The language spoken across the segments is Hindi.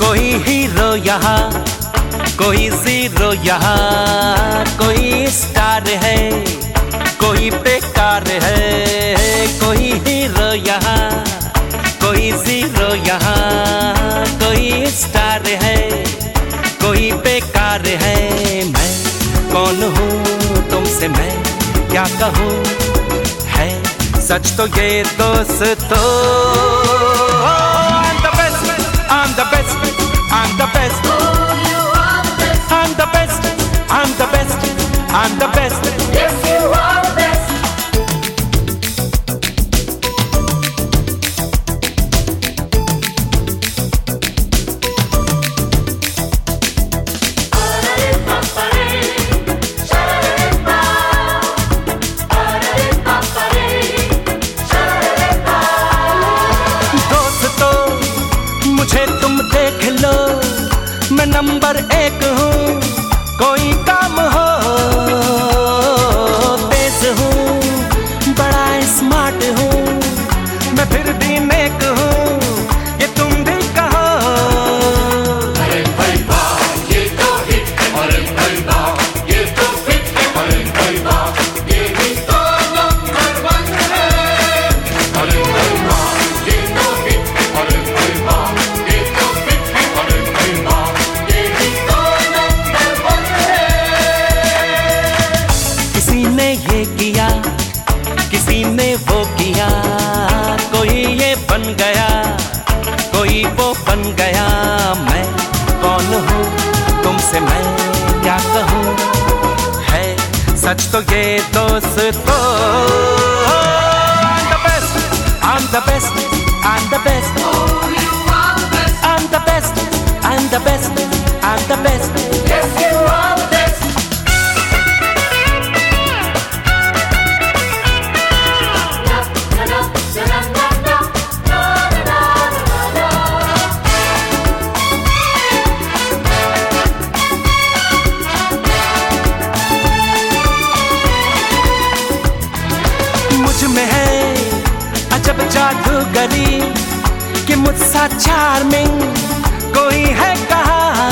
कोई हीरो यहाँ, कोई जीरो यहाँ, कोई स्टार है, कोई बेकार है। कोई हीरो यहाँ, कोई जीरो यहाँ, कोई स्टार है, कोई बेकार है। मैं कौन हूँ तुमसे मैं क्या कहूँ, है सच तो ये दोस्तों। I'm the best, I'm the best, I'm the best, I'm the best, I'm the best. Yes, you are the best. मुझे तुम देख लो, मैं नंबर 1 हूँ। कोई काम हो, तेज हूँ, बड़ा स्मार्ट हूँ, मैं फिर भी नेक हूँ, ये तुम भी कहो। अरे भाई वाह, ये तो हिट है। अरे भाई वाह, ये तो फिट है। अरे भाई वाह, ये भी तो नंबर 1 है। अरे भाई वाह, ये तो हिट है। अरे भाई वाह, ये किया, किसी ने वो किया, कोई ये बन गया, कोई वो बन गया। मैं कौन हूँ तुमसे मैं क्या कहूँ, है सच तो ये दोस्तों। I'm the best, I'm the best, I'm the best, I'm the best, I'm the best, I'm the best. Yes, you are the best. मुझ में है अजब जादूगरी कि मुझसा चार्मिंग कोई है कहाँ।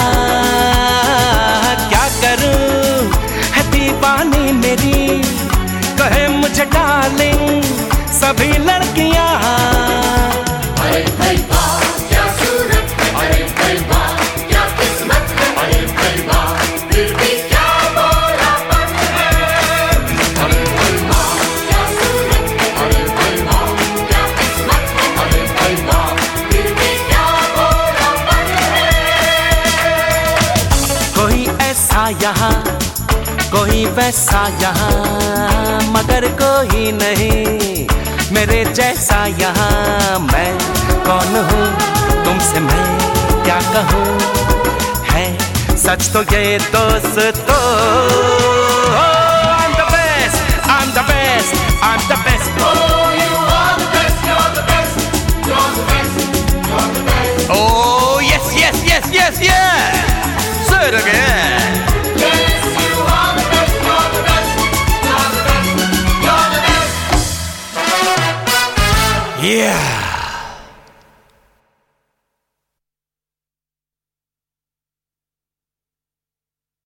क्या करूं है दीवानी मेरी, कहे मुझे डार्लिंग सभी लड़कियां। अरे भाई वाह, क्या सूरत है। अरे भाई वाह, क्या किस्मत है। अरे भाई वाह, फिर भी क्या बोलापन है। अरे भाई वाह, क्या सूरत है। अरे भाई वाह, क्या किस्मत है। अरे भाई वाह, फिर भी क्या बोलापन है। कोई ऐसा यहाँ, कोई वैसा यहाँ, मगर कोई नहीं मेरे जैसा यहाँ। मैं कौन हूँ तुमसे मैं क्या कहूँ, है सच तो ये दोस्तों। I'm the best, I'm the best, I'm the best. Oh, you are the best, you're the best, you're the best, you're the best. Oh yes, yes, yes, yes, yes. Say it again. Yes, you are the best, you're the best, you're the best, you're the best. Yeah.